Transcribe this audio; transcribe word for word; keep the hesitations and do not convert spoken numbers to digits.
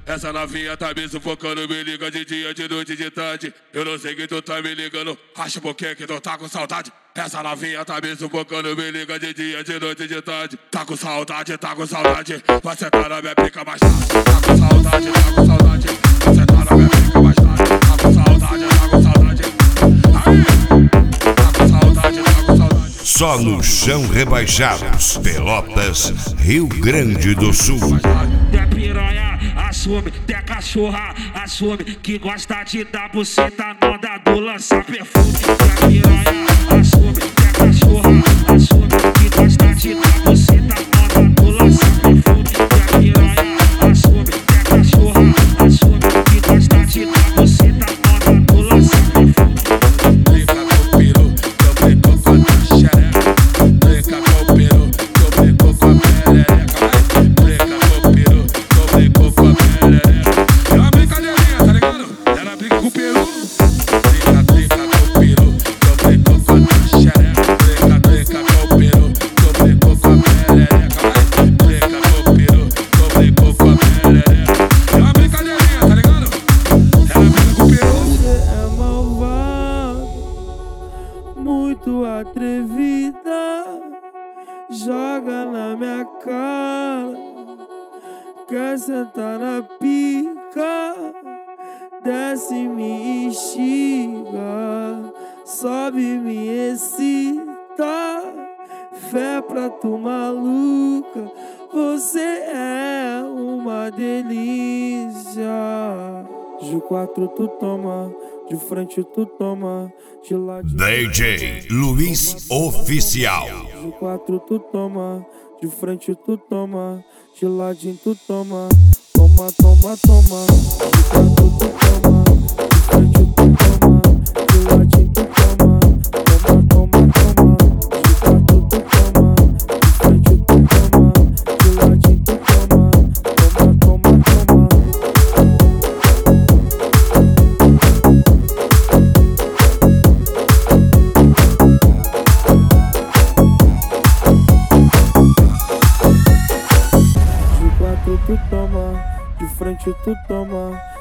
Essa novinha tá me sufocando, me liga de dia, de noite, de tarde. Eu não sei que tu tá me ligando, acha porque que tu tá com saudade. Essa novinha tá me sufocando, me liga de dia, de noite, de tarde. Tá com saudade, tá com saudade. Você tá na minha pica mais tarde. Tá com saudade, tá com saudade. Você tá na minha pica mais tarde. Tá com saudade, tá com saudade. Aí, tá com saudade, tá com saudade. Só no Chão Rebaixados, Pelotas, Rio Grande do Sul. Tem piranha, assume, tem cachorra, assume que gosta de dar buceta, não dá do lançar perfume. Tem piranha, assume, tem cachorra, assume que gosta de dar buceta, não dá do lançar perfume. Tem piranha, assume, tem cachorra, assume que gosta de dar buceta, não dá do lançar perfume. Brinca com o peru, eu brinco com a tua xereca. Brinca com o peru, eu brinco com a perereca. Brinca com o peru, eu brinco com a perereca. É uma brincadeirinha, tá ligado? Ela brinca com o peru. Brinca, brinca com o peru, eu brinco com a tua xereca. Brinca, brinca com o peru, eu brinco com a perereca. Brinca com o peru, eu brinco com a perereca. É uma brincadeirinha, tá ligado? Ela brinca com o peru. Você é malvado, muito atrevida, joga na minha cara, quer sentar na pica, desce me instiga, sobe me excita, fé pra tu maluca, você é uma delícia. De quatro tu toma, de frente tu toma, de lado D J Luiz Oficial. de quatro tu toma, de frente tu toma, de ladinho tu toma, toma, toma, toma. De quatro tu toma, de frente tu toma, de ladinho tu toma, toma, toma, toma. De quatro tu toma, de frente tu toma, de ladinho tu toma, toma, toma, toma. De quatro tu toma, de frente tu toma,